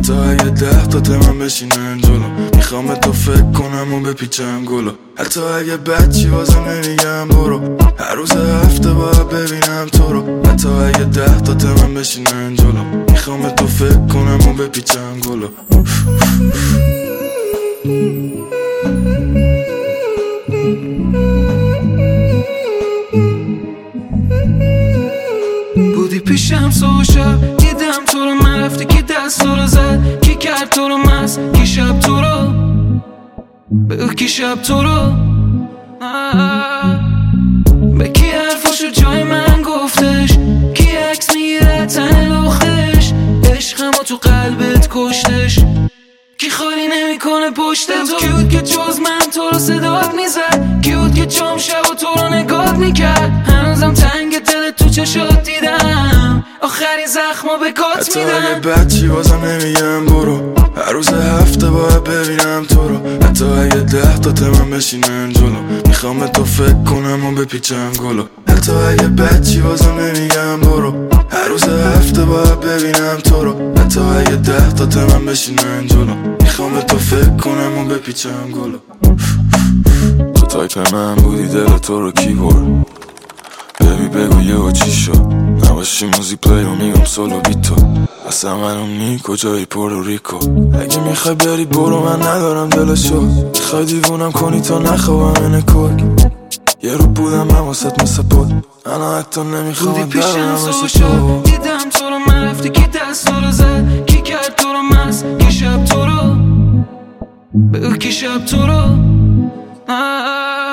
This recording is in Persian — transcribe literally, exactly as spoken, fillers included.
حتی اگه ده تا من بشینن جلو میخوام تو فکر کنم و بپیچم گلو حتی اگه بچی واسه نمیگم برو هر روز هفته باید ببینم تو رو حتی اگه ده تا من بشینن جلو میخوام تو فکر کنم و بپیچم گلو بودی پیشم صبح شب دیدم تو رو من رفتی کی دست تو رو زد کی کرد تو رو مست کی شب تو رو به کی شب تو رو به کی حرفاشو جای من گفتش کی عکس میگیره تن لختش عشقمو تو قلبت کشتش کی خالی نمیکنه پشت تو کی بود که جز من تو رو صدات میزد کی بود که چم شب و تو رو نگات میکرد هنوزم تنگ دل تو چشات دیدم آخرین زخما به کات میدم حتی اگه بچی بازم نمیگم برو هر روز هفته باید ببینم تو رو حتی اگه ده تا من بشینن جلو میخوام تو فکر کنم و بپیچم گلو حتی اگه بچی بازم نمیگم برو هر روز هفته باید ببینم تو رو حتی اگه ده تا من بشینن جلو میخوام تو فکر کنم و بپیچم گلو تو تایپ من بودی دل تو رو کی برد ببی بگو یه و چی شد نباشی موزیک پلی رو میگم سولو بی تو اصلا منو نی کجایی پورتوریکو اگه میخوای بری برو من ندارم دلشو میخوای دیوونم کنی تا نخوابم اینه کک یه رو بودم من واسط مثل بود انا حتی نمیخوام بودی پیشم برم صبح مثل شب تو دیدم تو رو من رفتی کی دست تو رو زد کی کرد تو رو مست کی شب تو رو به کی شب تو رو